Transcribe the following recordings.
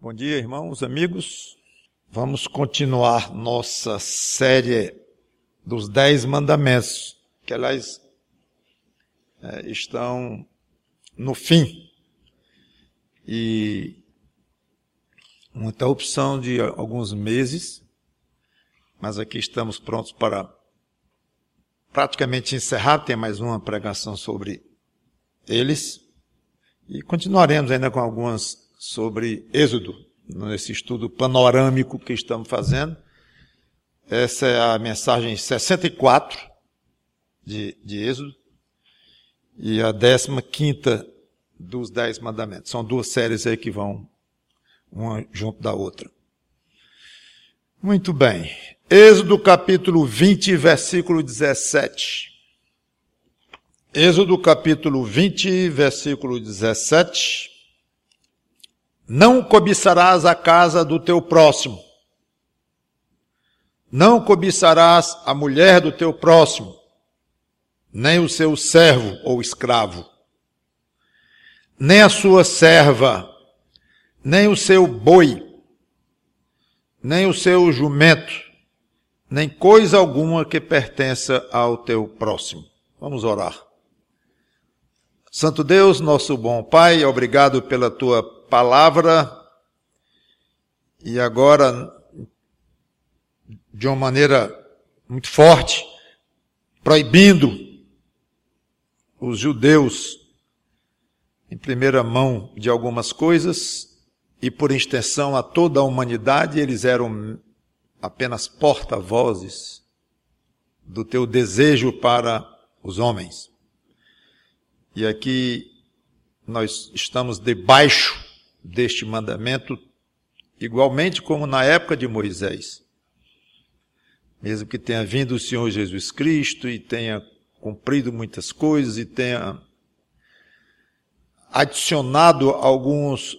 Bom dia, irmãos, amigos. Vamos continuar nossa série dos 10 mandamentos, que, aliás, estão no fim. E uma interrupção de alguns meses, mas aqui estamos prontos para praticamente encerrar. Tem mais uma pregação sobre eles. E continuaremos ainda com algumas sobre Êxodo, nesse estudo panorâmico que estamos fazendo. Essa é a mensagem 64 de Êxodo e a 15ª dos 10 mandamentos. São duas séries aí que vão uma junto da outra. Muito bem. Êxodo capítulo 20, versículo 17. Êxodo capítulo 20, versículo 17. Não cobiçarás a casa do teu próximo. Não cobiçarás a mulher do teu próximo, nem o seu servo ou escravo, nem a sua serva, nem o seu boi, nem o seu jumento, nem coisa alguma que pertença ao teu próximo. Vamos orar. Santo Deus, nosso bom Pai, obrigado pela tua palavra, e agora, de uma maneira muito forte, proibindo os judeus, em primeira mão, de algumas coisas, e por extensão a toda a humanidade. Eles eram apenas porta-vozes do teu desejo para os homens. E aqui nós estamos debaixo deste mandamento, igualmente como na época de Moisés. Mesmo que tenha vindo o Senhor Jesus Cristo e tenha cumprido muitas coisas e tenha adicionado algumas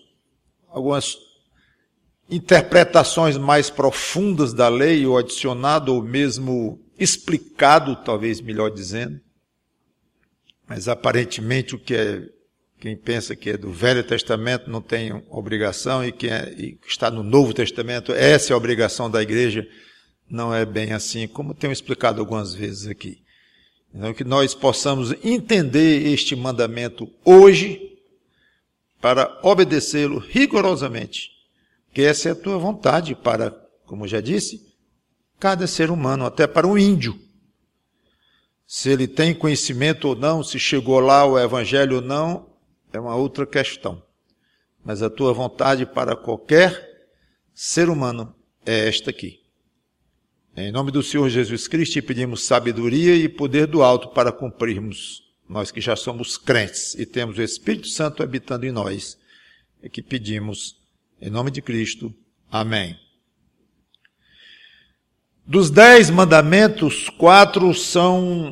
interpretações mais profundas da lei, ou adicionado, ou mesmo explicado, talvez melhor dizendo. Mas aparentemente quem pensa que é do Velho Testamento não tem obrigação, e que está no Novo Testamento, essa é a obrigação da igreja. Não é bem assim, como tenho explicado algumas vezes aqui. Então, que nós possamos entender este mandamento hoje para obedecê-lo rigorosamente, que essa é a tua vontade para, como já disse, cada ser humano, até para um índio. Se ele tem conhecimento ou não, se chegou lá o evangelho ou não, é uma outra questão. Mas a tua vontade para qualquer ser humano é esta aqui. Em nome do Senhor Jesus Cristo, te pedimos sabedoria e poder do alto para cumprirmos, nós que já somos crentes e temos o Espírito Santo habitando em nós, é que pedimos, em nome de Cristo. Amém. Dos 10 mandamentos, 4 são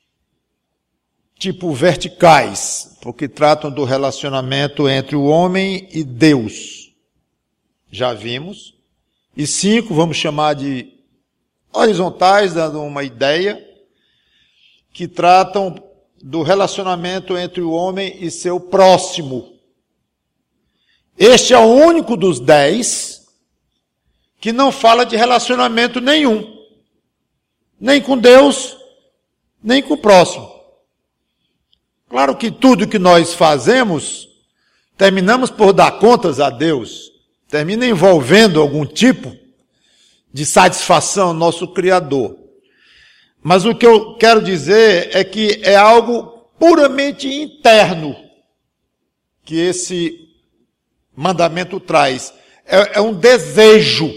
tipo verticais, porque tratam do relacionamento entre o homem e Deus. Já vimos. E 5, vamos chamar de horizontais, dando uma ideia, que tratam do relacionamento entre o homem e seu próximo. Este é o único dos 10 que não fala de relacionamento nenhum, nem com Deus, nem com o próximo. Claro que tudo que nós fazemos, terminamos por dar contas a Deus, termina envolvendo algum tipo de satisfação ao nosso Criador. Mas o que eu quero dizer é que é algo puramente interno que esse mandamento traz. É um desejo,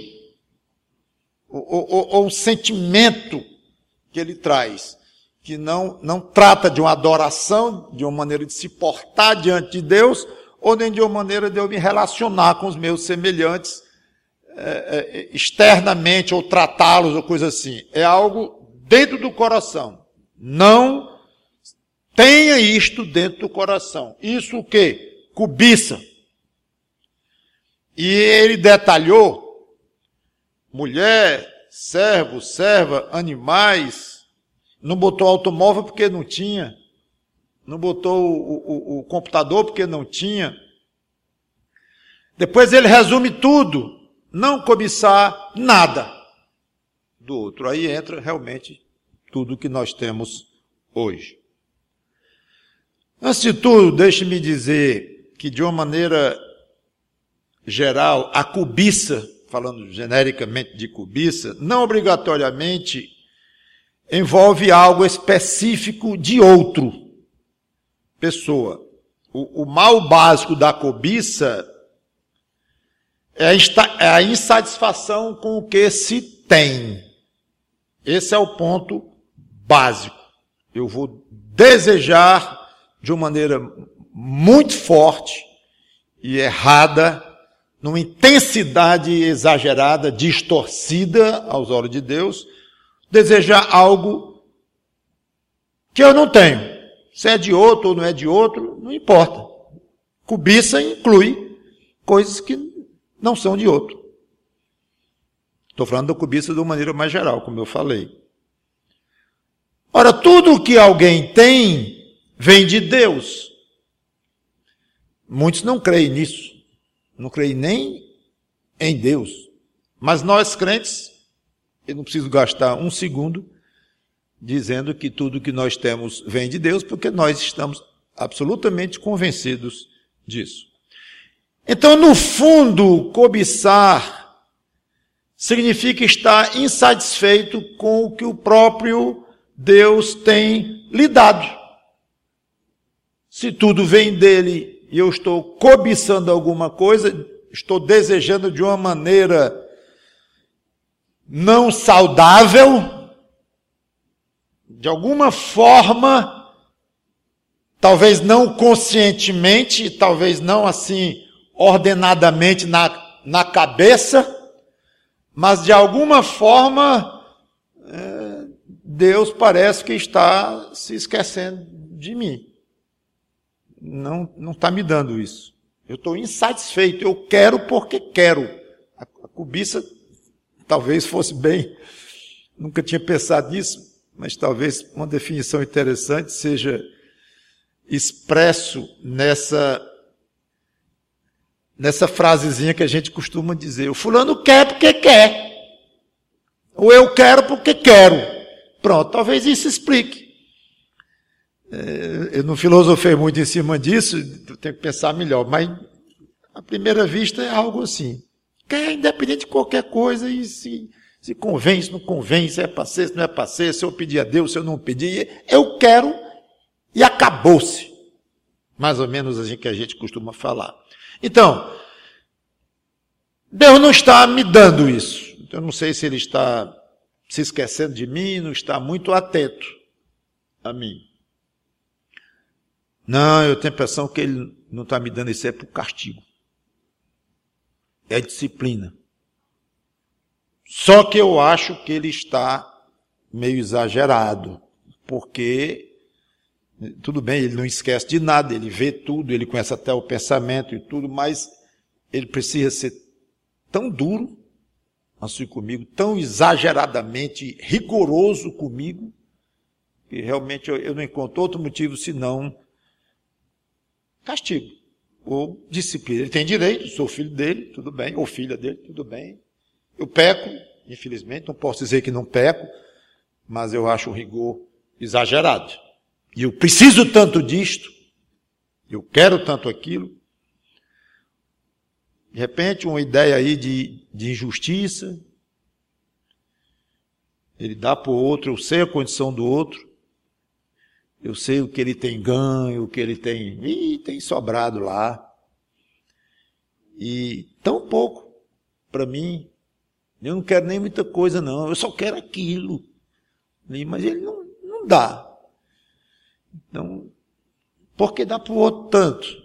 ou um sentimento que ele traz, que não trata de uma adoração, de uma maneira de se portar diante de Deus, ou nem de uma maneira de eu me relacionar com os meus semelhantes externamente, ou tratá-los, ou coisa assim. É algo dentro do coração. Não tenha isto dentro do coração. Isso o quê? Cobiça. E ele detalhou mulher, servo, serva, animais. Não botou automóvel porque não tinha. Não botou o computador porque não tinha. Depois ele resume tudo, não cobiçar nada do outro. Aí entra realmente tudo que nós temos hoje. Antes de tudo, deixe-me dizer que, de uma maneira geral, a cobiça, falando genericamente de cobiça, não obrigatoriamente envolve algo específico de outro pessoa. O mal básico da cobiça é a insatisfação com o que se tem. Esse é o ponto básico. Eu vou desejar de uma maneira muito forte e errada, numa intensidade exagerada, distorcida aos olhos de Deus, desejar algo que eu não tenho. Se é de outro ou não é de outro, não importa. Cobiça inclui coisas que não são de outro. Estou falando da cobiça de uma maneira mais geral, como eu falei. Ora, tudo que alguém tem vem de Deus. Muitos não creem nisso. Não creem nem em Deus. Mas nós crentes, eu não preciso gastar um segundo dizendo que tudo que nós temos vem de Deus, porque nós estamos absolutamente convencidos disso. Então, no fundo, cobiçar significa estar insatisfeito com o que o próprio Deus tem lhe dado. Se tudo vem dele e eu estou cobiçando alguma coisa, estou desejando de uma maneira não saudável, de alguma forma, talvez não conscientemente, talvez não assim ordenadamente na cabeça, mas de alguma forma Deus parece que está se esquecendo de mim. Não está me dando isso. Eu estou insatisfeito, eu quero porque quero. A cobiça talvez fosse bem, nunca tinha pensado nisso, mas talvez uma definição interessante seja expresso nessa frasezinha que a gente costuma dizer: o fulano quer porque quer, ou eu quero porque quero. Pronto, talvez isso explique. Eu não filosofei muito em cima disso, tenho que pensar melhor, mas à primeira vista é algo assim. Quer, independente de qualquer coisa, e se convém, se não convém, se é para ser, se não é para ser, se eu pedir a Deus, se eu não pedir, eu quero e acabou-se. Mais ou menos assim que a gente costuma falar. Então, Deus não está me dando isso. Eu não sei se Ele está se esquecendo de mim, não está muito atento a mim. Não, eu tenho a impressão que Ele não está me dando isso é por castigo. É disciplina. Só que eu acho que Ele está meio exagerado, porque, tudo bem, Ele não esquece de nada, Ele vê tudo, Ele conhece até o pensamento e tudo, mas Ele precisa ser tão duro assim comigo, tão exageradamente rigoroso comigo, que realmente eu não encontro outro motivo senão castigo ou disciplina. Ele tem direito, sou filho dele, tudo bem, ou filha dele, tudo bem. Eu peco, infelizmente, não posso dizer que não peco, mas eu acho o rigor exagerado. E eu preciso tanto disto, eu quero tanto aquilo. De repente, uma ideia aí de injustiça, ele dá para o outro, eu sei a condição do outro, eu sei o que ele tem ganho, o que ele tem sobrado lá. E tão pouco para mim, eu não quero nem muita coisa não, eu só quero aquilo. Mas ele não dá. Então, por que dá para o outro tanto?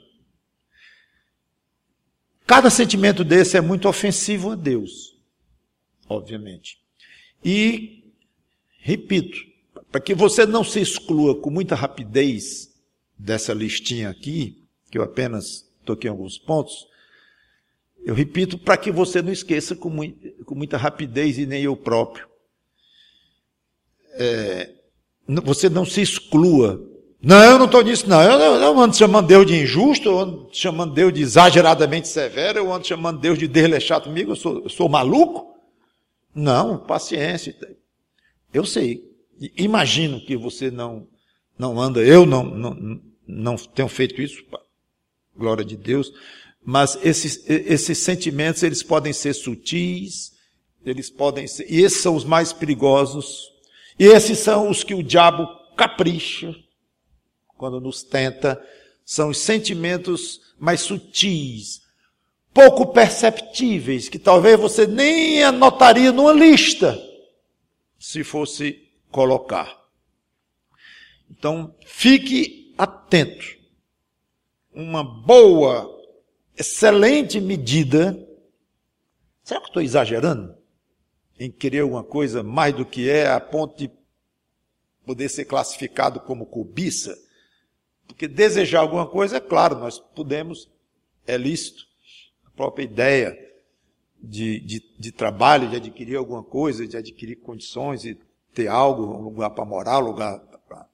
Cada sentimento desse é muito ofensivo a Deus, obviamente. E, repito, para que você não se exclua com muita rapidez dessa listinha aqui, que eu apenas toquei em alguns pontos, eu repito para que você não esqueça com muita rapidez, e nem eu próprio. Você não se exclua Não, eu não estou nisso, não. Eu ando chamando Deus de injusto, eu ando chamando Deus de exageradamente severo, eu ando chamando Deus de desleixado comigo, eu sou maluco? Não, paciência. Eu sei. Imagino que você não anda, eu não tenho feito isso, glória de Deus, mas esses sentimentos, eles podem ser sutis, eles podem ser, e esses são os mais perigosos, e esses são os que o diabo capricha, quando nos tenta, são os sentimentos mais sutis, pouco perceptíveis, que talvez você nem anotaria numa lista, se fosse colocar. Então, fique atento. Uma boa, excelente medida. Será que eu estou exagerando em querer alguma coisa mais do que é, a ponto de poder ser classificado como cobiça? Porque desejar alguma coisa, é claro, nós podemos, é lícito. A própria ideia de trabalho, de adquirir alguma coisa, de adquirir condições, de ter algo, um lugar para morar, um lugar para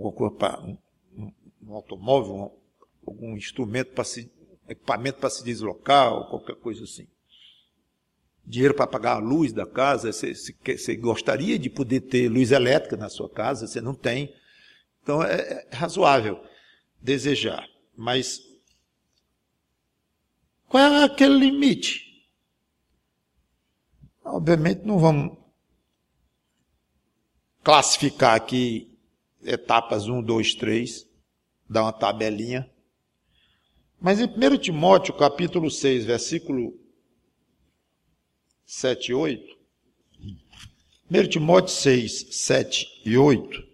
um automóvel, algum instrumento equipamento para se deslocar, ou qualquer coisa assim. Dinheiro para pagar a luz da casa, você gostaria de poder ter luz elétrica na sua casa, você não tem. Então é razoável desejar. Mas qual é aquele limite? Obviamente não vamos classificar aqui etapas 1, 2, 3, dar uma tabelinha. Mas em 1 Timóteo, capítulo 6, versículo 7 e 8, 1 Timóteo 6, 7 e 8,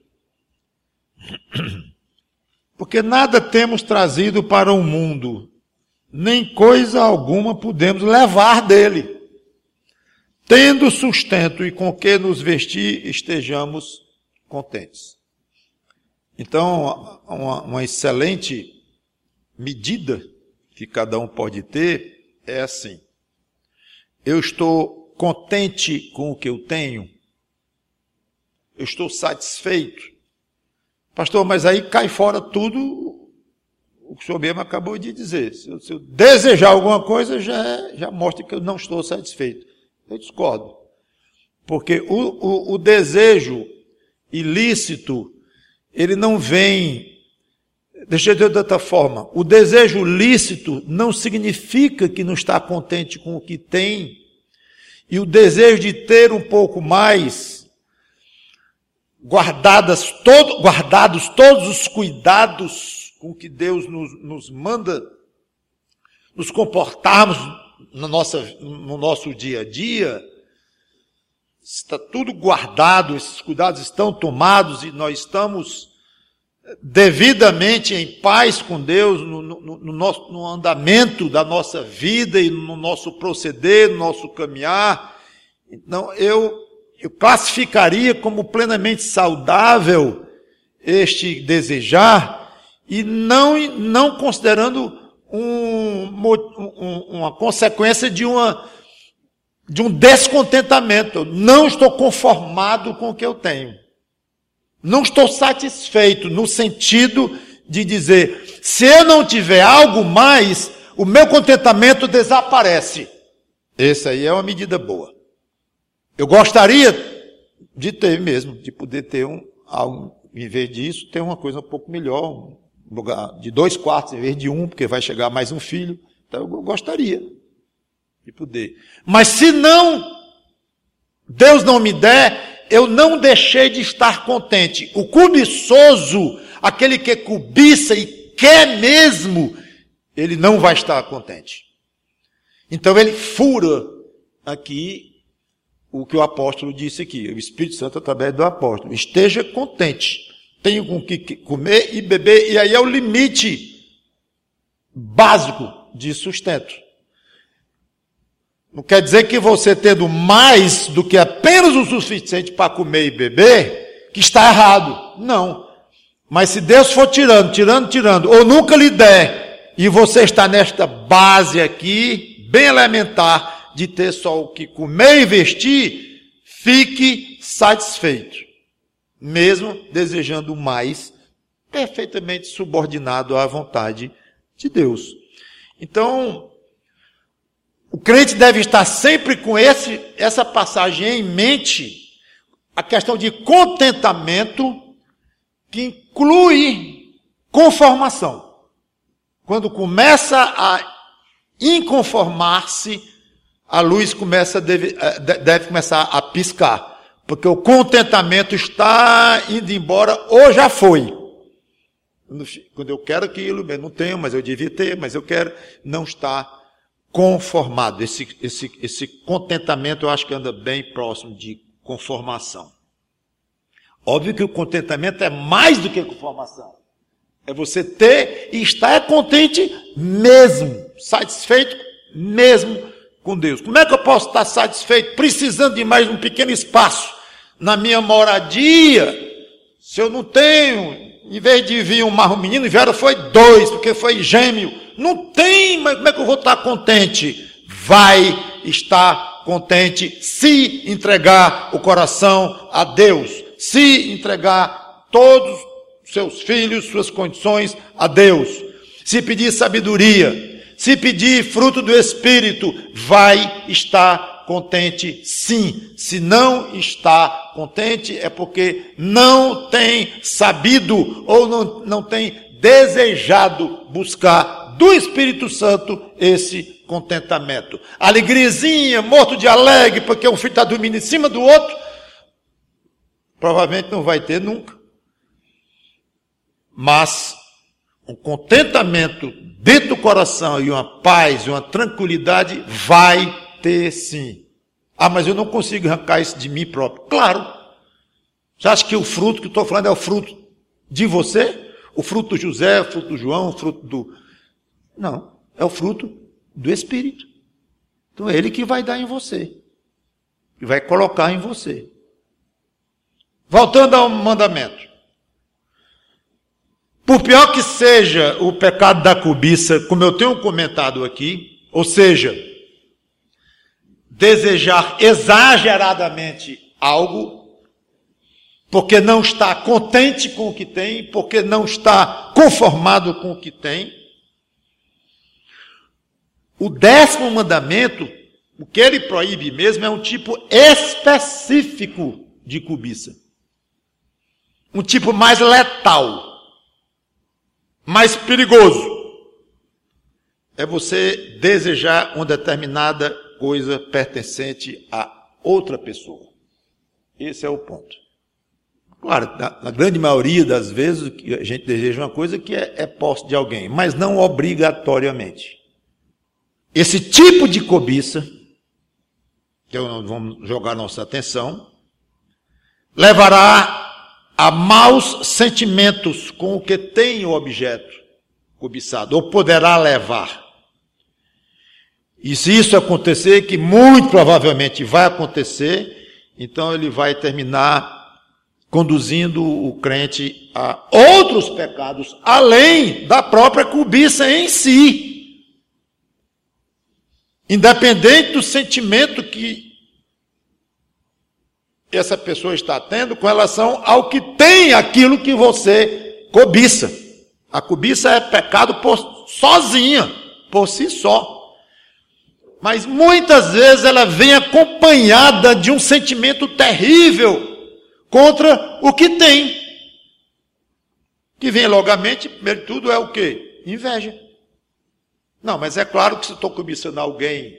porque nada temos trazido para o mundo, nem coisa alguma podemos levar dele. Tendo sustento e com que nos vestir, estejamos contentes. Então, uma excelente medida que cada um pode ter é assim: eu estou contente com o que eu tenho? Eu estou satisfeito? Pastor, mas aí cai fora tudo o que o senhor mesmo acabou de dizer. Se eu desejar alguma coisa, já mostra que eu não estou satisfeito. Eu discordo. Porque o desejo ilícito, ele não vem... Deixa eu dizer de outra forma. O desejo lícito não significa que não está contente com o que tem. E o desejo de ter um pouco mais, guardados todos os cuidados com que Deus nos manda nos comportarmos no nosso dia a dia, está tudo guardado, esses cuidados estão tomados e nós estamos devidamente em paz com Deus no andamento da nossa vida e no nosso proceder, no nosso caminhar. Então, eu classificaria como plenamente saudável este desejar e não considerando uma consequência de um descontentamento. Eu não estou conformado com o que eu tenho. Não estou satisfeito no sentido de dizer, se eu não tiver algo mais, o meu contentamento desaparece. Essa aí é uma medida boa. Eu gostaria de ter mesmo, de poder ter algo, em vez disso, ter uma coisa um pouco melhor, um lugar de 2 quartos em vez de 1, porque vai chegar mais um filho. Então eu gostaria de poder. Mas se não, Deus não me der, eu não deixei de estar contente. O cobiçoso, aquele que cobiça e quer mesmo, ele não vai estar contente. Então ele fura aqui o que o apóstolo disse aqui, o Espírito Santo através do apóstolo. Esteja contente. Tenho com que comer e beber, e aí é o limite básico de sustento. Não quer dizer que você tendo mais do que apenas o suficiente para comer e beber, que está errado. Não. Mas se Deus for tirando, ou nunca lhe der, e você está nesta base aqui, bem elementar, de ter só o que comer e vestir, fique satisfeito. Mesmo desejando mais, perfeitamente subordinado à vontade de Deus. Então, o crente deve estar sempre com essa passagem em mente, a questão de contentamento, que inclui conformação. Quando começa a inconformar-se, a luz deve começar a piscar, porque o contentamento está indo embora ou já foi. Quando eu quero aquilo, eu não tenho, mas eu devia ter, mas eu quero, não está conformado. Esse contentamento eu acho que anda bem próximo de conformação. Óbvio que o contentamento é mais do que conformação. É você ter e estar contente mesmo, satisfeito mesmo com Deus. Como é que eu posso estar satisfeito precisando de mais um pequeno espaço na minha moradia, se eu não tenho, em vez de vir um menino, vieram foi 2, porque foi gêmeo. Não tem, mas como é que eu vou estar contente? Vai estar contente se entregar o coração a Deus, se entregar todos os seus filhos, suas condições a Deus, se pedir sabedoria, se pedir fruto do Espírito, vai estar contente sim. Se não está contente, é porque não tem sabido ou não tem desejado buscar do Espírito Santo esse contentamento. Alegriazinha, morto de alegre, porque um filho está dormindo em cima do outro, provavelmente não vai ter nunca. Mas um contentamento dentro do coração e uma paz, uma tranquilidade, vai ter sim. Ah, mas eu não consigo arrancar isso de mim próprio. Claro. Você acha que o fruto que eu estou falando é o fruto de você? O fruto do José, o fruto do João, o fruto do... Não, é o fruto do Espírito. Então é Ele que vai dar em você. E vai colocar em você. Voltando ao mandamento. Por pior que seja o pecado da cobiça, como eu tenho comentado aqui, ou seja, desejar exageradamente algo, porque não está contente com o que tem, porque não está conformado com o que tem. O 10º mandamento, o que ele proíbe mesmo, é um tipo específico de cobiça. Um tipo mais letal, mais perigoso. É você desejar uma determinada coisa pertencente a outra pessoa. Esse é o ponto. Claro, na grande maioria das vezes, a gente deseja uma coisa que é posse de alguém, mas não obrigatoriamente. Esse tipo de cobiça, que não vamos jogar nossa atenção, levará a maus sentimentos com o que tem o objeto cobiçado, ou poderá levar. E se isso acontecer, que muito provavelmente vai acontecer, então ele vai terminar conduzindo o crente a outros pecados, além da própria cobiça em si. Independente do sentimento que essa pessoa está tendo com relação ao que tem aquilo que você cobiça. A cobiça é pecado sozinha, por si só. Mas muitas vezes ela vem acompanhada de um sentimento terrível contra o que tem. Que vem logo à mente, primeiro de tudo, é o quê? Inveja. Não, mas é claro que se eu estou cobiçando alguém,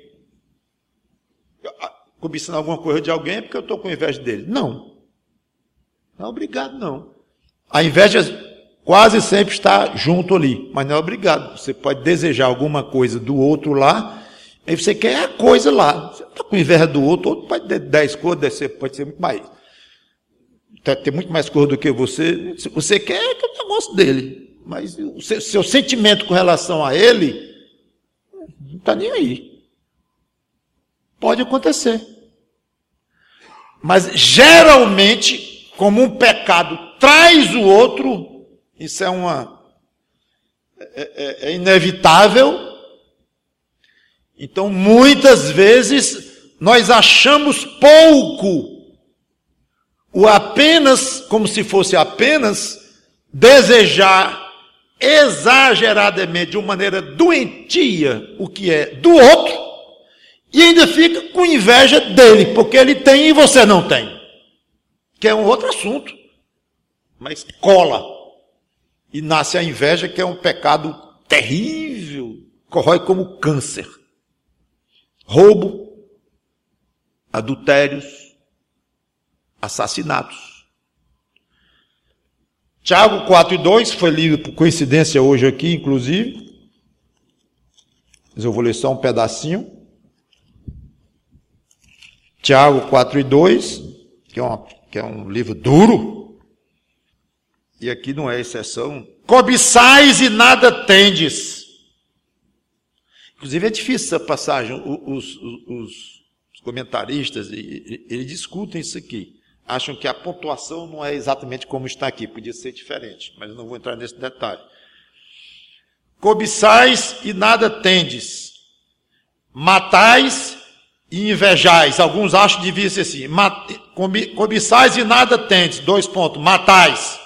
cobiçando alguma coisa de alguém, é porque eu estou com inveja dele. Não. Não é obrigado, não. A inveja quase sempre está junto ali, mas não é obrigado. Você pode desejar alguma coisa do outro lá, aí você quer a coisa lá. Você está com inveja do outro pode ter 10 coisas, pode ser muito mais. Ter muito mais cor do que você. Você quer que o negócio dele. Mas o seu sentimento com relação a ele não está nem aí. Pode acontecer. Mas geralmente, como um pecado traz o outro, isso é inevitável. Então, muitas vezes, nós achamos pouco o apenas, como se fosse apenas, desejar exageradamente, de uma maneira doentia, o que é do outro, e ainda fica com inveja dele, porque ele tem e você não tem. Que é um outro assunto. Mas cola. E nasce a inveja, que é um pecado terrível, corrói como câncer. Roubo, adultérios, assassinatos. Tiago 4:2, foi lido por coincidência hoje aqui, inclusive. Mas eu vou ler só um pedacinho. Tiago 4:2, que é um livro duro. E aqui não é exceção. Cobiçais e nada tendes. Inclusive é difícil essa passagem. Os comentaristas, eles discutem isso aqui. Acham que a pontuação não é exatamente como está aqui, podia ser diferente, mas eu não vou entrar nesse detalhe. Cobiçais e nada tendes, matais e invejais. Alguns acham que devia ser assim, cobiçais e nada tendes, 2 pontos, matais,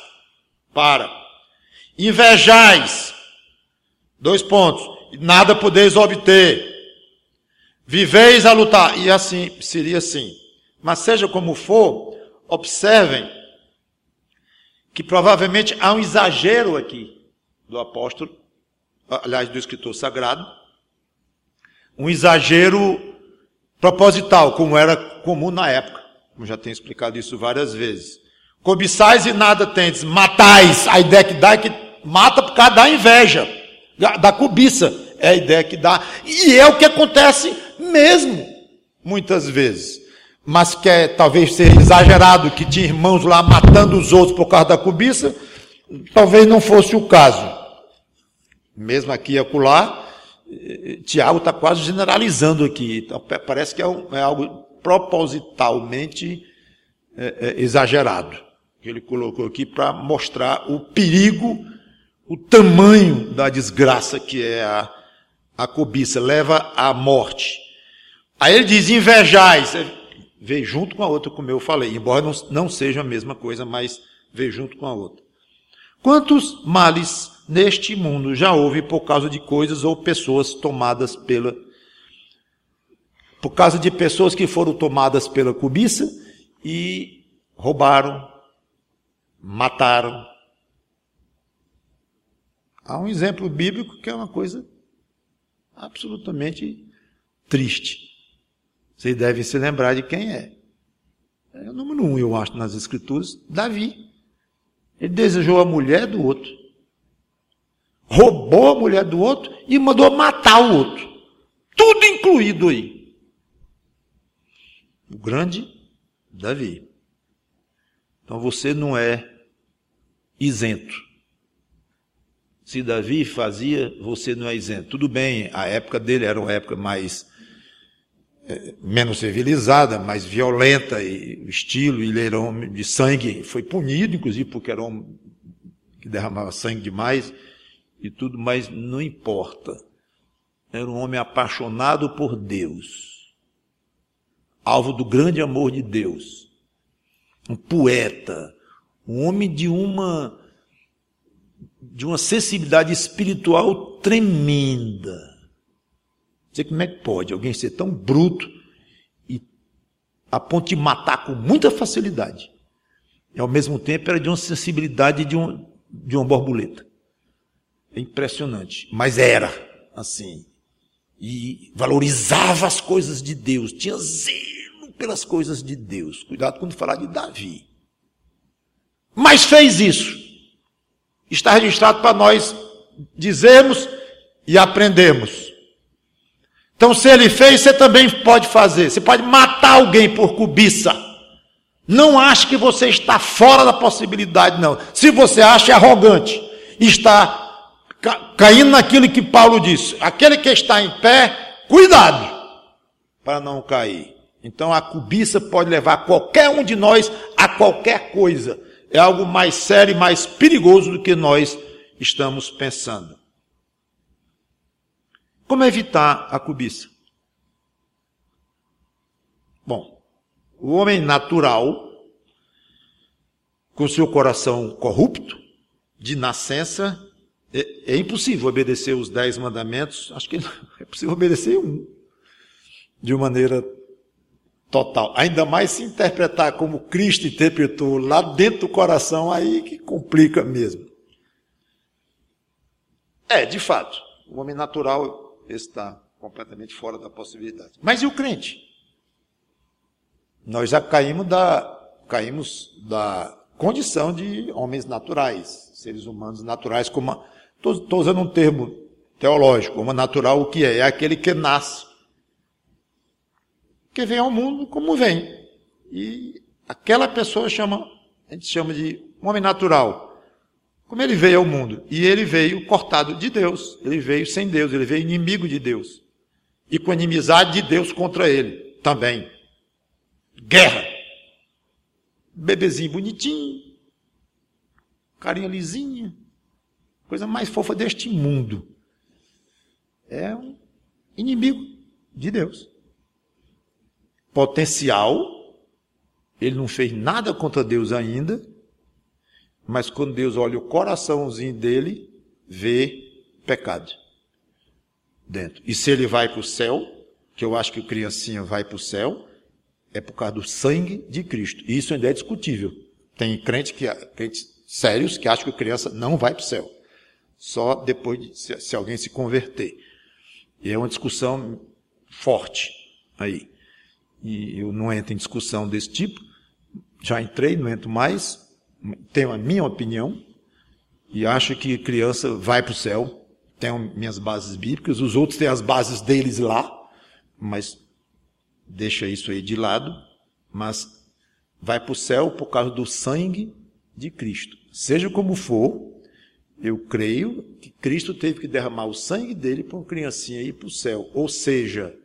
invejais, 2 pontos, nada podeis obter, viveis a lutar, e assim, seria assim. Mas seja como for, observem que provavelmente há um exagero aqui do apóstolo, aliás, do escritor sagrado, um exagero proposital, como era comum na época, como já tenho explicado isso várias vezes. Cobiçais e nada tendes, matais, a ideia que dá é que mata por causa da inveja, da cobiça, é a ideia que dá, e é o que acontece mesmo, muitas vezes. Mas que talvez seja exagerado, que tinha irmãos lá matando os outros por causa da cobiça, talvez não fosse o caso. Mesmo aqui e acolá, Tiago está quase generalizando aqui. Então, parece que é algo propositalmente exagerado, que ele colocou aqui para mostrar o perigo, o tamanho da desgraça que é a cobiça, leva à morte. Aí ele diz, invejais, veio junto com a outra, como eu falei, embora não seja a mesma coisa, mas veio junto com a outra. Quantos males neste mundo já houve por causa de coisas ou pessoas tomadas por causa de pessoas que foram tomadas pela cobiça e roubaram, mataram. Há um exemplo bíblico que é uma coisa absolutamente triste. Vocês devem se lembrar de quem é. É o número 1, eu acho, nas Escrituras, Davi. Ele desejou a mulher do outro, roubou a mulher do outro e mandou matar o outro. Tudo incluído aí. O grande Davi. Então você não é isento. Se Davi fazia, você não é isento. Tudo bem, a época dele era uma época menos civilizada, mais violenta, e o estilo, ele era homem de sangue, foi punido, inclusive, porque era homem que derramava sangue demais, e tudo, mas não importa. Era um homem apaixonado por Deus, alvo do grande amor de Deus, um poeta, um homem de uma sensibilidade espiritual tremenda. Sei como é que pode alguém ser tão bruto e a ponto de matar com muita facilidade. E ao mesmo tempo era de uma sensibilidade de uma borboleta. É impressionante. Mas era assim. E valorizava as coisas de Deus. Tinha zelo pelas coisas de Deus. Cuidado quando falar de Davi. Mas fez isso. Está registrado para nós dizermos e aprendermos. Então, se ele fez, você também pode fazer. Você pode matar alguém por cobiça. Não ache que você está fora da possibilidade, não. Se você acha, é arrogante. Está caindo naquilo que Paulo disse. Aquele que está em pé, cuidado para não cair. Então, a cobiça pode levar qualquer um de nós a qualquer coisa. É algo mais sério e mais perigoso do que nós estamos pensando. Como evitar a cobiça? Bom, o homem natural, com seu coração corrupto, de nascença, é impossível obedecer os 10 mandamentos, acho que é possível obedecer um, de uma maneira total. Ainda mais se interpretar como Cristo interpretou lá dentro do coração, aí que complica mesmo. De fato, o homem natural está completamente fora da possibilidade. Mas e o crente? Nós já caímos da condição de homens naturais, seres humanos naturais, como estou usando um termo teológico, como natural, o que é? É aquele que nasce, que vem ao mundo como vem. E aquela pessoa a gente chama de homem natural. Como ele veio ao mundo? E ele veio cortado de Deus, ele veio sem Deus, ele veio inimigo de Deus. E com a inimizade de Deus contra ele também. Guerra. Bebezinho bonitinho, carinha lisinha, coisa mais fofa deste mundo. É um inimigo de Deus. Potencial, ele não fez nada contra Deus ainda, mas quando Deus olha o coraçãozinho dele, vê pecado dentro. E se ele vai para o céu, que eu acho que o criancinha vai para o céu, é por causa do sangue de Cristo. E isso ainda é discutível. Tem crentes sérios que acham que a criança não vai para o céu. Só depois de se alguém se converter. E é uma discussão forte aí. E eu não entro em discussão desse tipo. Já entrei, não entro mais. Tenho a minha opinião. E acho que criança vai para o céu. Tenho minhas bases bíblicas. Os outros têm as bases deles lá. Mas deixa isso aí de lado, mas vai para o céu por causa do sangue de Cristo. Seja como for, eu creio que Cristo teve que derramar o sangue dele para uma criancinha ir para o céu. Ou seja,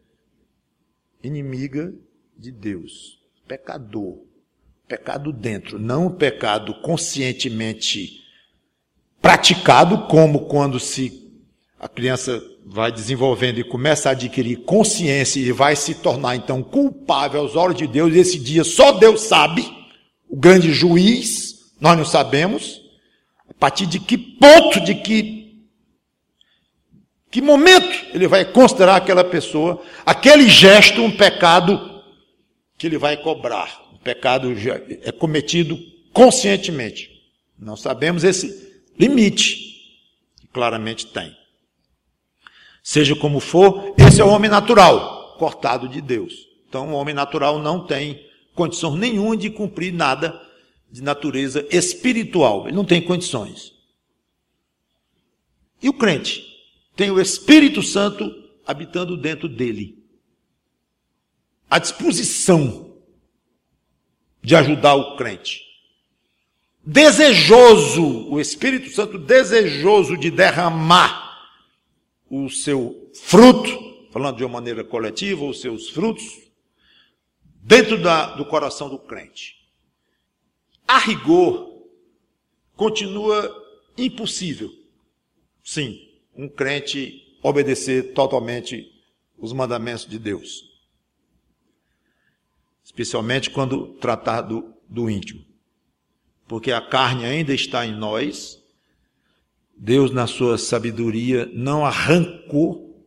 inimiga de Deus, pecador, pecado dentro, não o pecado conscientemente praticado, como quando a criança vai desenvolvendo e começa a adquirir consciência e vai se tornar, então, culpável aos olhos de Deus. E esse dia só Deus sabe, o grande juiz, nós não sabemos, a partir de que ponto, de que momento ele vai considerar aquela pessoa, aquele gesto, um pecado que ele vai cobrar. O pecado já é cometido conscientemente. Não sabemos esse limite, que claramente tem. Seja como for, esse é o homem natural, cortado de Deus. Então, o homem natural não tem condição nenhuma de cumprir nada de natureza espiritual. Ele não tem condições. E o crente? Tem o Espírito Santo habitando dentro dele. À disposição de ajudar o crente. Desejoso, o Espírito Santo desejoso de derramar o seu fruto, falando de uma maneira coletiva, os seus frutos, dentro do coração do crente. A rigor, continua impossível, sim, um crente obedecer totalmente os mandamentos de Deus. Especialmente quando tratar do íntimo. Porque a carne ainda está em nós. Deus, na sua sabedoria, não arrancou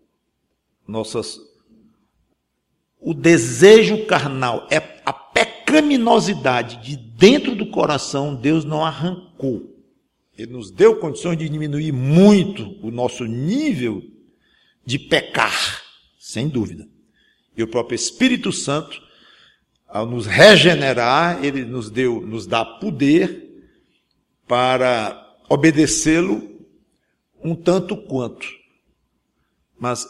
o desejo carnal, é a pecaminosidade de dentro do coração, Deus não arrancou. Ele nos deu condições de diminuir muito o nosso nível de pecar, sem dúvida. E o próprio Espírito Santo, ao nos regenerar, ele nos dá poder para obedecê-lo um tanto quanto. Mas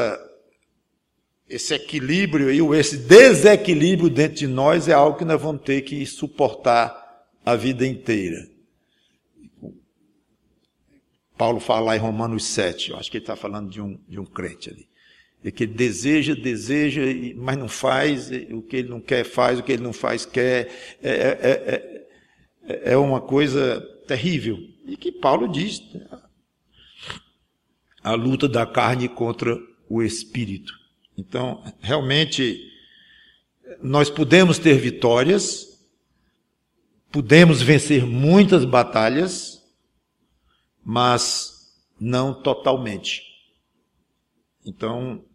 esse equilíbrio aí, ou esse desequilíbrio dentro de nós é algo que nós vamos ter que suportar a vida inteira. Paulo fala lá em Romanos 7, eu acho que ele está falando de um crente ali. É que ele deseja, mas não faz, o que ele não quer faz, o que ele não faz quer. É uma coisa terrível. E que Paulo diz, a luta da carne contra o espírito. Então, realmente, nós podemos ter vitórias, podemos vencer muitas batalhas, mas não totalmente. Então,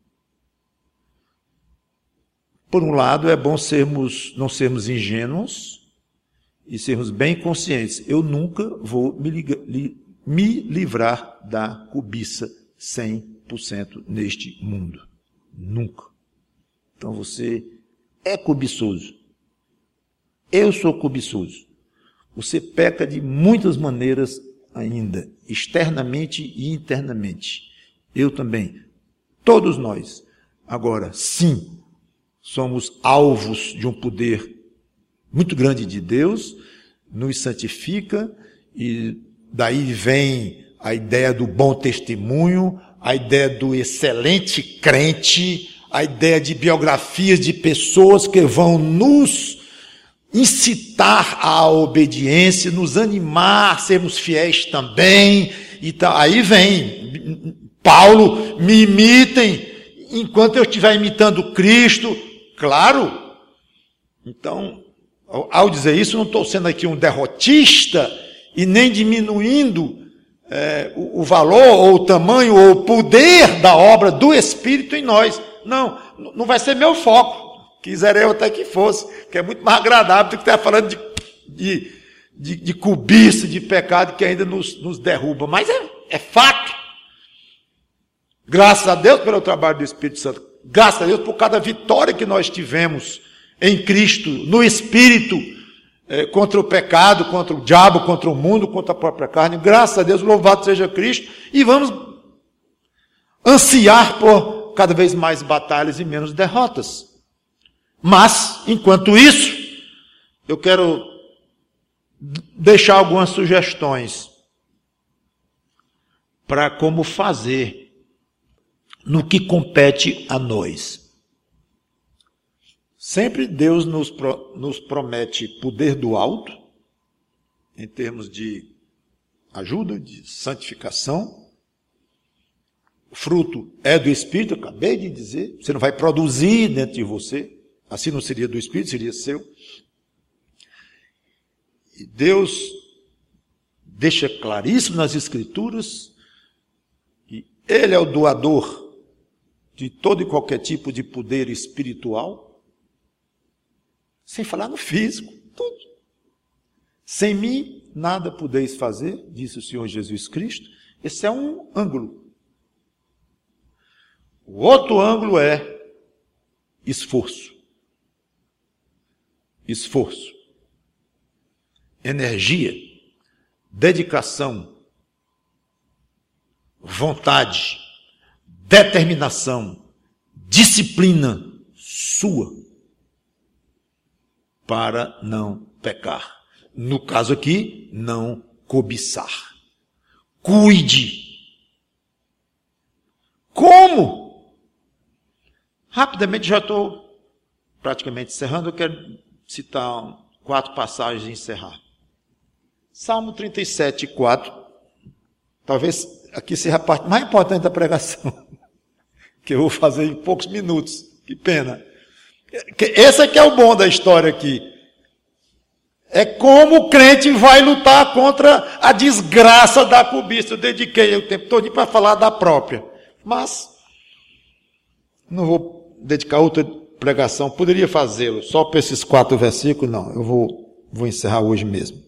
por um lado, é bom não sermos ingênuos e sermos bem conscientes. Eu nunca vou me livrar da cobiça 100% neste mundo. Nunca. Então você é cobiçoso. Eu sou cobiçoso. Você peca de muitas maneiras ainda, externamente e internamente. Eu também. Todos nós. Agora, sim, somos alvos de um poder muito grande de Deus, nos santifica, e daí vem a ideia do bom testemunho, a ideia do excelente crente, a ideia de biografias de pessoas que vão nos incitar à obediência, nos animar a sermos fiéis também. E tá, aí vem Paulo, me imitem enquanto eu estiver imitando Cristo. Claro. Então, ao dizer isso, não estou sendo aqui um derrotista e nem diminuindo o valor, ou o tamanho, ou o poder da obra do Espírito em nós. Não vai ser meu foco. Quiserei eu até que fosse, que é muito mais agradável do que estar falando de cobiça, de pecado que ainda nos derruba. Mas é fato. Graças a Deus pelo trabalho do Espírito Santo. Graças a Deus por cada vitória que nós tivemos em Cristo, no Espírito, contra o pecado, contra o diabo, contra o mundo, contra a própria carne. Graças a Deus, louvado seja Cristo. E vamos ansiar por cada vez mais batalhas e menos derrotas. Mas, enquanto isso, eu quero deixar algumas sugestões para como fazer no que compete a nós. Sempre Deus nos promete poder do alto, em termos de ajuda, de santificação. O fruto é do Espírito, eu acabei de dizer. Você não vai produzir dentro de você. Assim não seria do Espírito, seria seu. E Deus deixa claríssimo nas Escrituras que Ele é o doador de todo e qualquer tipo de poder espiritual, sem falar no físico, tudo. Sem mim, nada podeis fazer, disse o Senhor Jesus Cristo. Esse é um ângulo. O outro ângulo é esforço. Esforço, energia, dedicação, vontade, determinação, disciplina sua para não pecar. No caso aqui, não cobiçar. Cuide. Como? Rapidamente, já estou praticamente encerrando, eu quero citar 4 passagens e encerrar. Salmo 37, 4. Talvez aqui seja a parte mais importante da pregação, que eu vou fazer em poucos minutos. Que pena. Esse é que é o bom da história aqui. É como o crente vai lutar contra a desgraça da cobiça. Eu dediquei o tempo todo para falar da própria. Mas não vou dedicar outra pregação, poderia fazê-lo só para esses 4 versículos, não, eu vou encerrar hoje mesmo.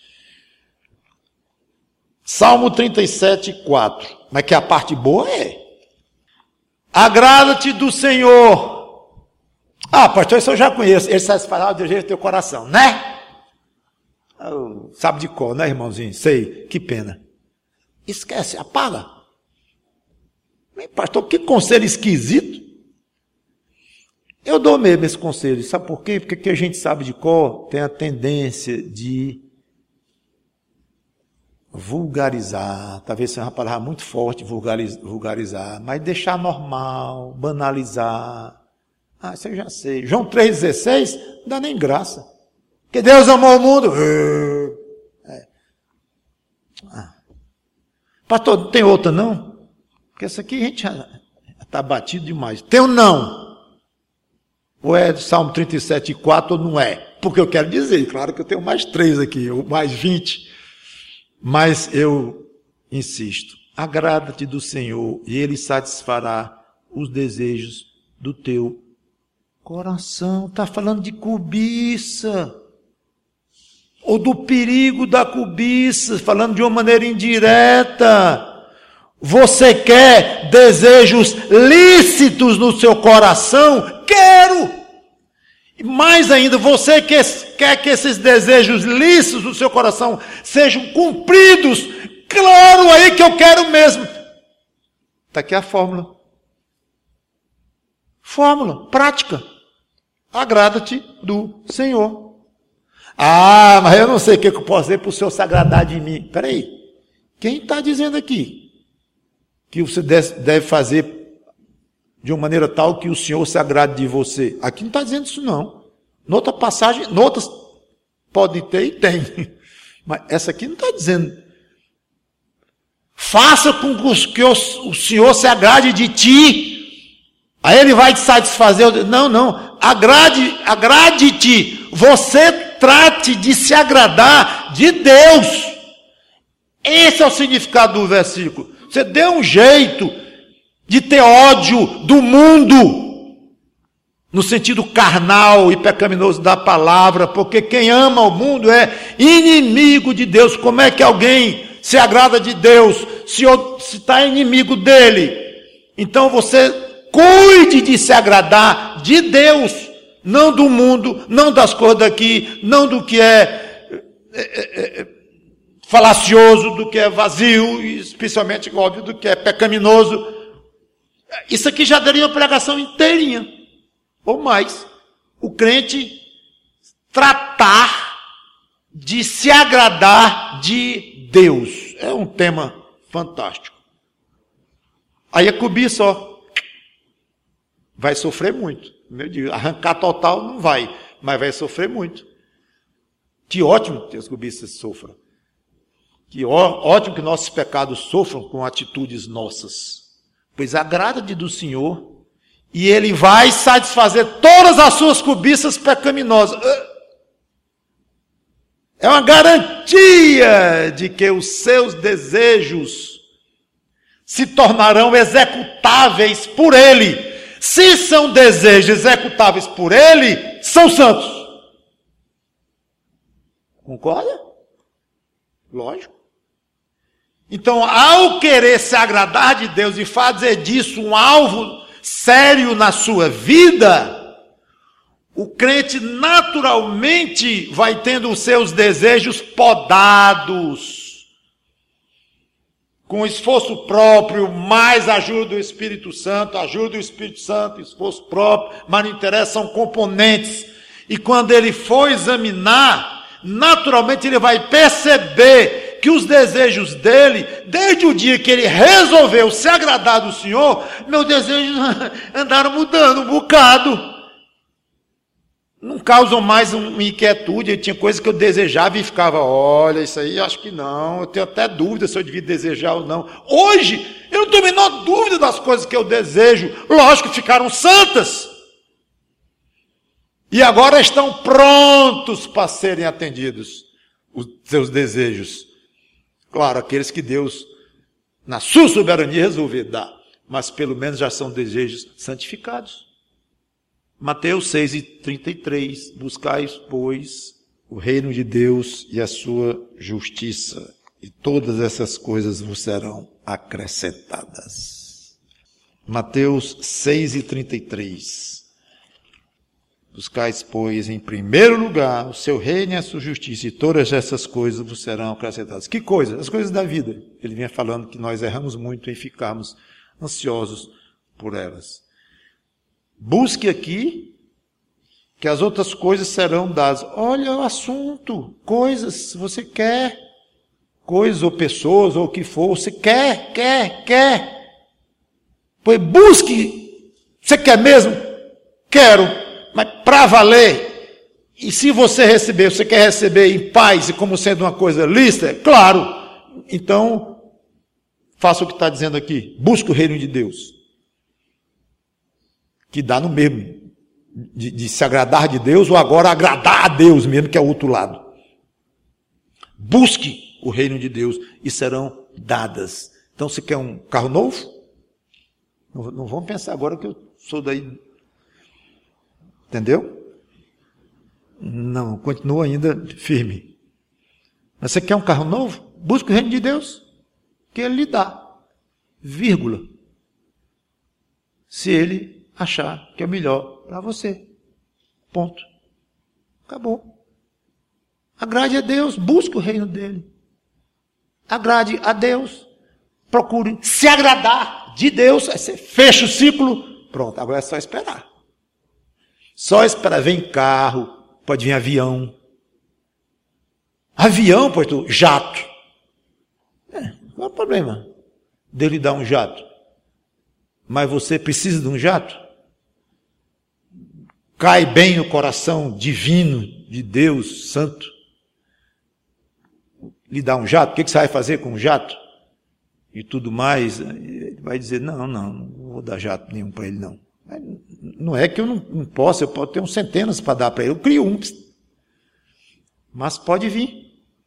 Salmo 37, 4, mas que a parte boa é: agrada-te do Senhor. Pastor, isso eu já conheço, ele satisfará o desejo do teu coração, né? Sabe de cor, né, irmãozinho? Sei, que pena. Esquece, apaga. Pastor, que conselho esquisito. Eu dou mesmo esse conselho, sabe por quê? Porque a gente sabe de cor, tem a tendência de vulgarizar, talvez seja uma palavra muito forte, vulgarizar, mas deixar normal, banalizar. Isso eu já sei. João 3,16, não dá nem graça. Porque Deus amou o mundo. Pastor, não tem outra não? Porque essa aqui a gente já está batido demais. Tem um não. Ou é Salmo 37, 4 ou não é? Porque eu quero dizer, claro que eu tenho mais 3 aqui, ou mais 20. Mas eu insisto, agrada-te do Senhor e Ele satisfará os desejos do teu coração. Está falando de cobiça, ou do perigo da cobiça, falando de uma maneira indireta. Você quer desejos lícitos no seu coração? Quero! Mais ainda, você quer que esses desejos lícitos no seu coração sejam cumpridos? Claro, aí que eu quero mesmo. Está aqui a fórmula. Fórmula, prática. Agrada-te do Senhor. Ah, mas eu não sei o que eu posso fazer para o Senhor se agradar de mim. Espera aí. Quem está dizendo aqui que você deve fazer de uma maneira tal que o Senhor se agrade de você? Aqui não está dizendo isso não. Noutra passagem, noutras pode ter e tem. Mas essa aqui não está dizendo. Faça com que o Senhor se agrade de ti. Aí Ele vai te satisfazer. Não. Agrade-te. Você trate de se agradar de Deus. Esse é o significado do versículo. Você dê um jeito de ter ódio do mundo, no sentido carnal e pecaminoso da palavra, porque quem ama o mundo é inimigo de Deus. Como é que alguém se agrada de Deus se está inimigo dele? Então você cuide de se agradar de Deus, não do mundo, não das coisas daqui, não do que é falacioso, do que é vazio, e especialmente, óbvio, do que é pecaminoso. Isso aqui já daria uma pregação inteirinha, ou mais. O crente tratar de se agradar de Deus. É um tema fantástico. Aí a cobiça, vai sofrer muito. Arrancar total não vai, mas vai sofrer muito. Que ótimo que as cobiças sofram. Que ótimo que nossos pecados sofram com atitudes nossas. Pois agrada-te do Senhor e Ele vai satisfazer todas as suas cobiças pecaminosas. É uma garantia de que os seus desejos se tornarão executáveis por Ele. Se são desejos executáveis por Ele, são santos. Concorda? Lógico. Então, ao querer se agradar de Deus e fazer disso um alvo sério na sua vida, o crente naturalmente vai tendo os seus desejos podados, com esforço próprio, mais ajuda do Espírito Santo, esforço próprio, mas não interessa, são componentes. E quando ele for examinar, naturalmente ele vai perceber que os desejos dele, desde o dia que ele resolveu se agradar do Senhor, meus desejos andaram mudando um bocado. Não causam mais uma inquietude. Tinha coisas que eu desejava e ficava, olha, isso aí acho que não, eu tenho até dúvida se eu devia desejar ou não. Hoje, eu não tenho a menor dúvida das coisas que eu desejo. Lógico que ficaram santas. E agora estão prontos para serem atendidos os seus desejos. Claro, aqueles que Deus, na sua soberania, resolver dar. Mas pelo menos já são desejos santificados. Mateus 6:33. Buscai, pois, o reino de Deus e a sua justiça. E todas essas coisas vos serão acrescentadas. Mateus 6:33. Buscais, pois, em primeiro lugar o seu reino e a sua justiça, e todas essas coisas vos serão acrescentadas. Que coisas? As coisas da vida. Ele vinha falando que nós erramos muito em ficarmos ansiosos por elas. Busque aqui, que as outras coisas serão dadas. Olha o assunto, coisas, você quer, coisas ou pessoas, ou o que for, você quer. Pois busque, você quer mesmo? Quero. Mas para valer, e se você receber, você quer receber em paz e como sendo uma coisa lícita? Claro. Então, faça o que está dizendo aqui. Busque o reino de Deus. Que dá no mesmo. De se agradar de Deus ou agora agradar a Deus mesmo, que é o outro lado. Busque o reino de Deus e serão dadas. Então, você quer um carro novo? Não vamos pensar agora que eu sou daí. Entendeu? Não, continua ainda firme. Mas você quer um carro novo? Busque o reino de Deus, que Ele lhe dá. Vírgula. Se Ele achar que é melhor para você. Ponto. Acabou. Agrade a Deus, busque o reino dEle. Agrade a Deus. Procure se agradar de Deus. Aí você fecha o ciclo. Pronto, agora é só esperar. Só esperar. Vem carro, pode vir avião. Avião, pastor, jato. Qual é o problema dele dar um jato? Mas você precisa de um jato? Cai bem no coração divino de Deus Santo? Lhe dá um jato? O que você vai fazer com um jato? E tudo mais. Ele vai dizer, não vou dar jato nenhum para ele, não. Não é que eu não possa, eu posso ter uns centenas para dar para ele. Eu crio um. Mas pode vir.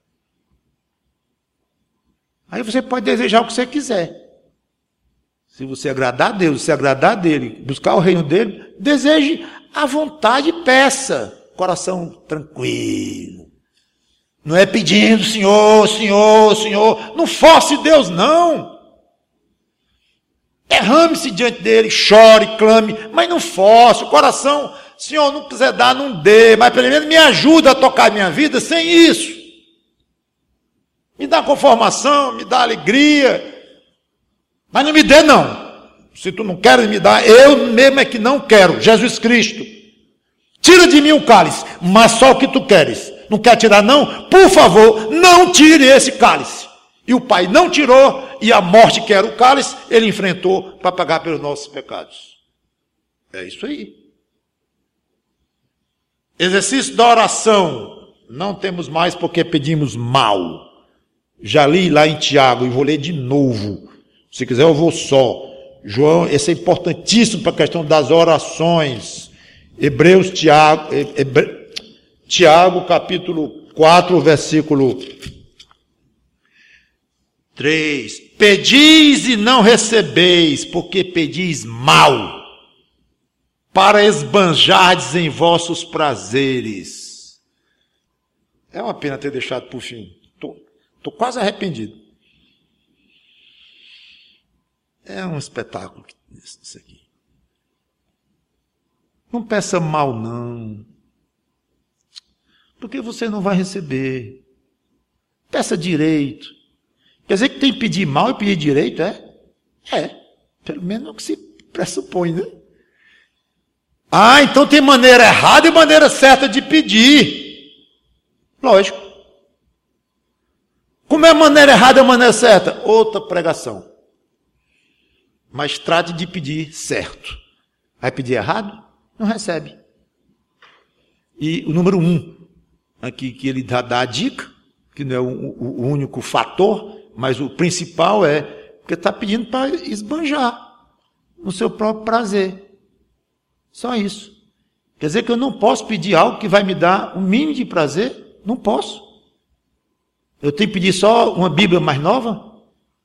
Aí você pode desejar o que você quiser. Se você agradar a Deus, se agradar dele, buscar o reino dele, deseje à vontade e peça. Coração tranquilo. Não é pedindo, Senhor, Senhor, Senhor. Não force Deus, não. Derrame-se diante dele, chore, clame, mas não force. O coração, Senhor, não quiser dar, não dê. Mas pelo menos me ajuda a tocar a minha vida sem isso. Me dá conformação, me dá alegria. Mas não me dê, não. Se tu não queres me dar, eu mesmo é que não quero. Jesus Cristo. Tira de mim o cálice, mas só o que tu queres. Não quer tirar, não? Por favor, não tire esse cálice. E o Pai não tirou, e a morte que era o cálice, ele enfrentou para pagar pelos nossos pecados. É isso aí. Exercício da oração. Não temos mais porque pedimos mal. Já li lá em Tiago, e vou ler de novo. Se quiser eu vou só. João, esse é importantíssimo para a questão das orações. Tiago, capítulo 4, versículo 3. Pedis e não recebeis, porque pedis mal, para esbanjardes em vossos prazeres. É uma pena ter deixado por fim. Estou quase arrependido. É um espetáculo isso aqui. Não peça mal, não. Porque você não vai receber. Peça direito. Quer dizer que tem que pedir mal e pedir direito, é? É. Pelo menos é o que se pressupõe, né? Ah, então tem maneira errada e maneira certa de pedir. Lógico. Como é a maneira errada e a maneira certa? Outra pregação. Mas trate de pedir certo. Vai pedir errado? Não recebe. E o número 1, aqui que ele dá a dica, que não é o único fator, mas o principal é porque está pedindo para esbanjar no seu próprio prazer. Só isso. Quer dizer que eu não posso pedir algo que vai me dar um mínimo de prazer? Não posso. Eu tenho que pedir só uma Bíblia mais nova?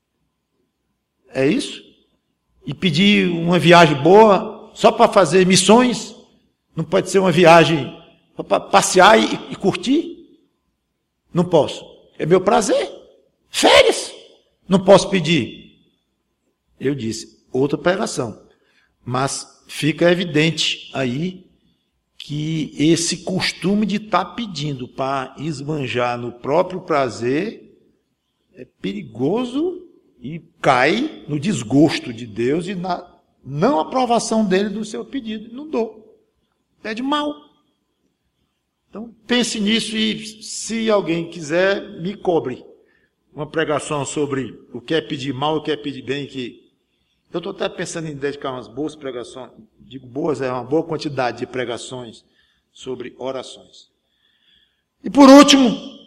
É isso? E pedir uma viagem boa só para fazer missões? Não pode ser uma viagem para passear e curtir? Não posso. É meu prazer. Férias. Não posso pedir. Eu disse, outra pregação. Mas fica evidente aí que esse costume de estar pedindo para esbanjar no próprio prazer é perigoso e cai no desgosto de Deus e na não aprovação dele do seu pedido. Não dou. Pede mal. Então, pense nisso e, se alguém quiser, me cobre uma pregação sobre o que é pedir mal e o que é pedir bem. Que eu estou até pensando em dedicar umas boas pregações. Digo boas, é uma boa quantidade de pregações sobre orações. E por último,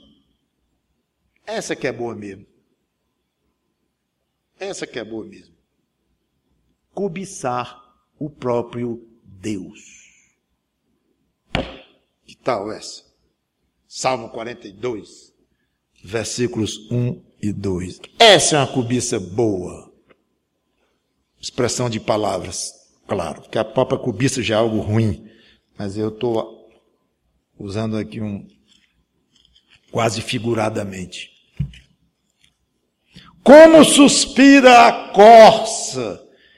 essa que é boa mesmo. Essa que é boa mesmo. Cobiçar o próprio Deus. Que tal essa? Salmo 42. versículos 1 e 2. Essa é uma cobiça boa. Expressão de palavras, claro, que a própria cobiça já é algo ruim, mas eu estou usando aqui quase figuradamente. Como suspira a corça,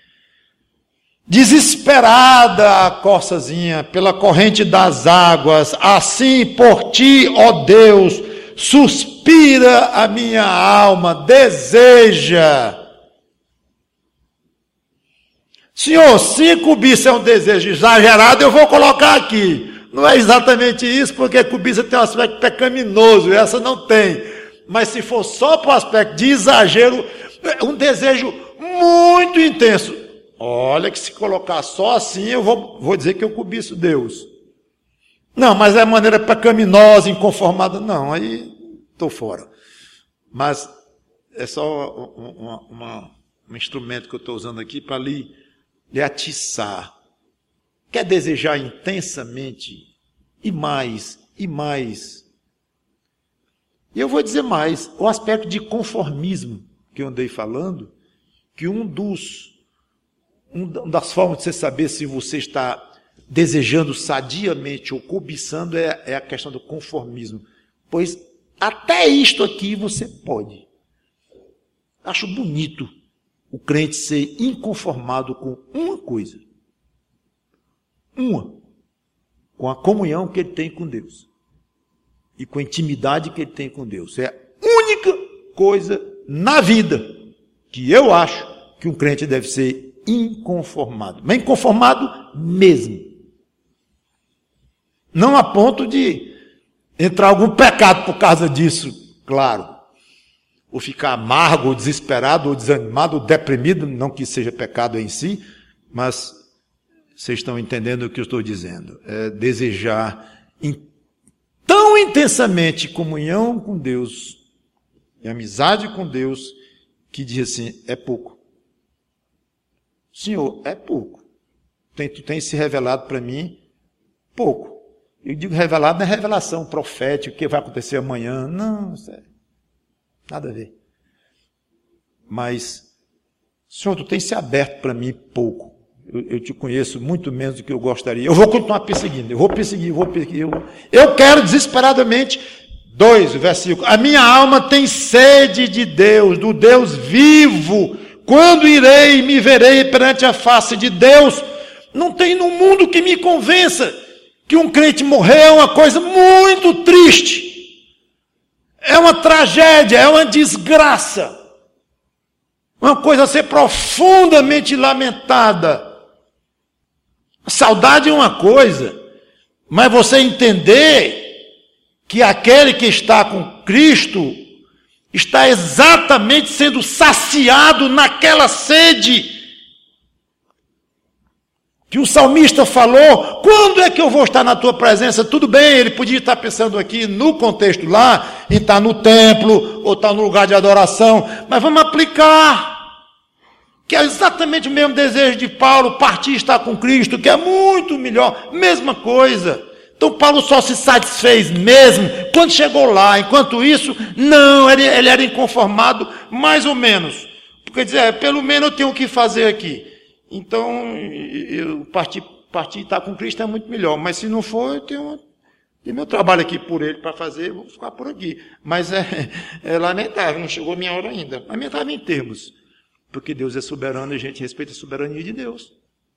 desesperada a corçazinha pela corrente das águas, assim por ti, ó Deus, suspira a minha alma, deseja. Senhor, se cobiça é um desejo exagerado, eu vou colocar aqui. Não é exatamente isso, porque cobiça tem um aspecto pecaminoso, e essa não tem. Mas se for só para o aspecto de exagero, um desejo muito intenso. Olha que se colocar só assim, eu vou dizer que eu cobiço Deus. Não, mas é maneira pecaminosa, inconformada. Não, aí estou fora. Mas é só um instrumento que eu estou usando aqui para lhe atiçar. Quer desejar intensamente e mais, e mais. E eu vou dizer mais, o aspecto de conformismo que eu andei falando, que uma das formas de você saber se você está desejando sadiamente ou cobiçando é a questão do conformismo. Pois até isto aqui você pode. Acho bonito o crente ser inconformado com uma coisa. Com a comunhão que ele tem com Deus. E com a intimidade que ele tem com Deus. É a única coisa na vida que eu acho que um crente deve ser inconformado. Mas inconformado mesmo. Não a ponto de entrar algum pecado por causa disso, claro. Ou ficar amargo, ou desesperado, ou desanimado, ou deprimido, não que seja pecado em si, mas vocês estão entendendo o que eu estou dizendo. É desejar tão intensamente comunhão com Deus e amizade com Deus, que diz assim, é pouco. Senhor, é pouco. Tu tem se revelado para mim pouco. Eu digo revelado não é revelação profética, o que vai acontecer amanhã. Não, sério. Nada a ver. Mas, Senhor, tu tem se aberto para mim pouco. Eu te conheço muito menos do que eu gostaria. Eu vou continuar perseguindo, eu vou perseguir. Eu quero desesperadamente. 2, versículo. A minha alma tem sede de Deus, do Deus vivo. Quando irei e me verei perante a face de Deus? Não tem no mundo que me convença que um crente morrer é uma coisa muito triste. É uma tragédia, é uma desgraça. Uma coisa a ser profundamente lamentada. A saudade é uma coisa, mas você entender que aquele que está com Cristo está exatamente sendo saciado naquela sede que o salmista falou, quando é que eu vou estar na tua presença? Tudo bem, ele podia estar pensando aqui no contexto lá, em estar no templo, ou estar no lugar de adoração, mas vamos aplicar, que é exatamente o mesmo desejo de Paulo, partir e estar com Cristo, que é muito melhor, mesma coisa. Então Paulo só se satisfez mesmo quando chegou lá. Enquanto isso, não, ele era inconformado, mais ou menos. Porque dizia, pelo menos eu tenho o que fazer aqui. Então, eu partir e estar com Cristo é muito melhor. Mas se não for, eu tenho meu trabalho aqui por ele para fazer, eu vou ficar por aqui. Mas é lamentável, não chegou a minha hora ainda. Lamentável em termos. Porque Deus é soberano e a gente respeita a soberania de Deus.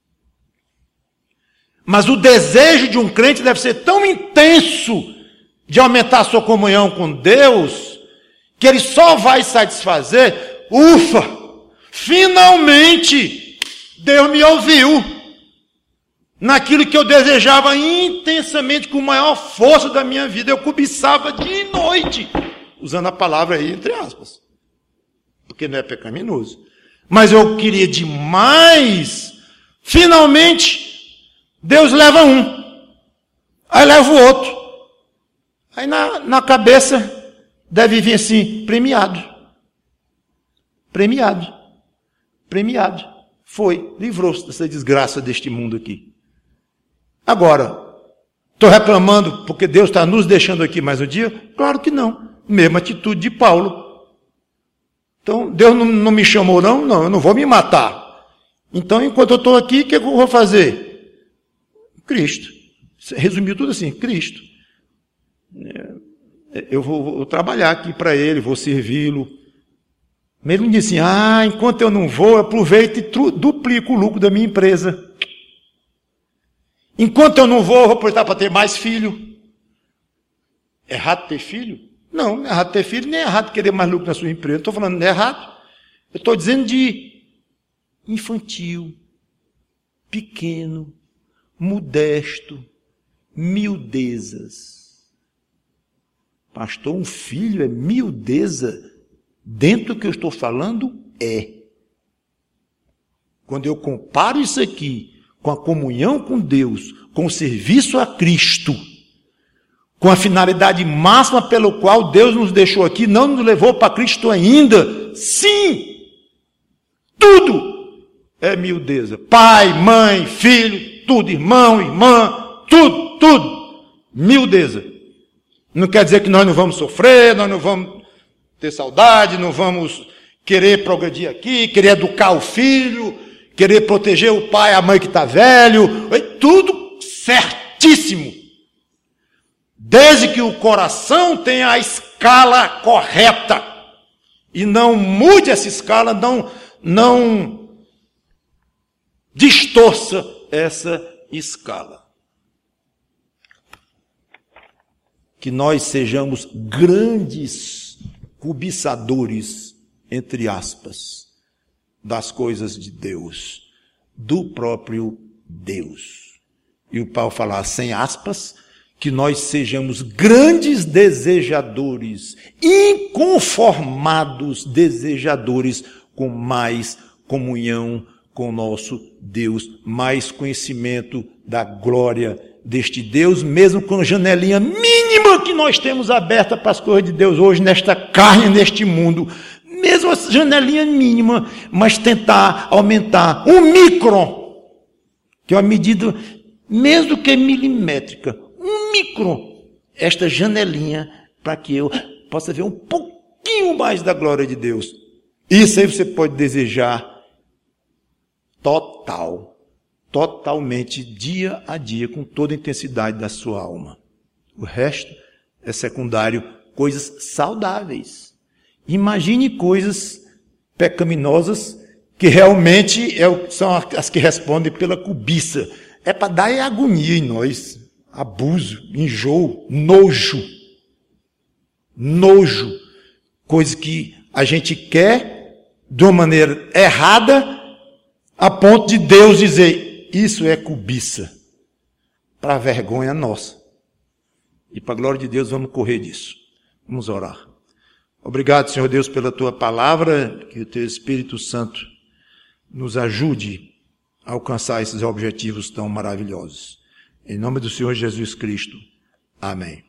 Mas o desejo de um crente deve ser tão intenso de aumentar a sua comunhão com Deus, que ele só vai satisfazer, ufa, finalmente Deus me ouviu naquilo que eu desejava intensamente, com a maior força da minha vida, eu cobiçava dia e noite, usando a palavra aí entre aspas, porque não é pecaminoso, mas eu queria demais, finalmente Deus leva um, aí leva o outro, aí na cabeça deve vir assim, premiado, foi, livrou-se dessa desgraça deste mundo aqui. Agora, estou reclamando porque Deus está nos deixando aqui mais um dia? Claro que não, Mesma atitude de Paulo. Então, Deus não me chamou, não, eu não vou me matar. Então, enquanto eu estou aqui, o que eu vou fazer? Cristo. Resumiu tudo assim, Cristo. Eu vou trabalhar aqui para Ele, vou servi-lo. Ele disse assim, enquanto eu não vou, eu aproveito e duplico o lucro da minha empresa. Enquanto eu não vou aproveitar para ter mais filho. É errado ter filho? Não, não é errado ter filho, nem é errado querer mais lucro na sua empresa. Não estou falando, não é errado. Eu estou dizendo de infantil, pequeno, modesto, miudezas. Pastor, um filho é miudeza? Dentro do que eu estou falando, é. Quando eu comparo isso aqui com a comunhão com Deus, com o serviço a Cristo, com a finalidade máxima pelo qual Deus nos deixou aqui, não nos levou para Cristo ainda. Sim! Tudo é miudeza. Pai, mãe, filho, tudo, irmão, irmã, tudo. Miudeza. Não quer dizer que nós não vamos sofrer, nós não vamos ter saudade, não vamos querer progredir aqui, querer educar o filho, querer proteger o pai, a mãe que está velho. É tudo certíssimo. Desde que o coração tenha a escala correta e não mude essa escala, não distorça essa escala. Que nós sejamos grandes cobiçadores, entre aspas, das coisas de Deus, do próprio Deus. E o Paulo fala sem aspas, que nós sejamos grandes desejadores, inconformados desejadores com mais comunhão com o nosso Deus, mais conhecimento da glória deste Deus, mesmo com a janelinha mínima que nós temos aberta para as coisas de Deus hoje, nesta carne, neste mundo, mesmo a janelinha mínima, mas tentar aumentar um micron, que é uma medida mesmo que milimétrica, esta janelinha, para que eu possa ver um pouquinho mais da glória de Deus. Isso aí você pode desejar totalmente, dia a dia, com toda a intensidade da sua alma. O resto é secundário, coisas saudáveis. Imagine coisas pecaminosas que realmente são as que respondem pela cobiça. É para dar agonia em nós. Abuso, enjoo, nojo, coisa que a gente quer de uma maneira errada, a ponto de Deus dizer, isso é cobiça, para a vergonha nossa. E para a glória de Deus vamos correr disso. Vamos orar. Obrigado, Senhor Deus, pela Tua palavra, que o Teu Espírito Santo nos ajude a alcançar esses objetivos tão maravilhosos. Em nome do Senhor Jesus Cristo. Amém.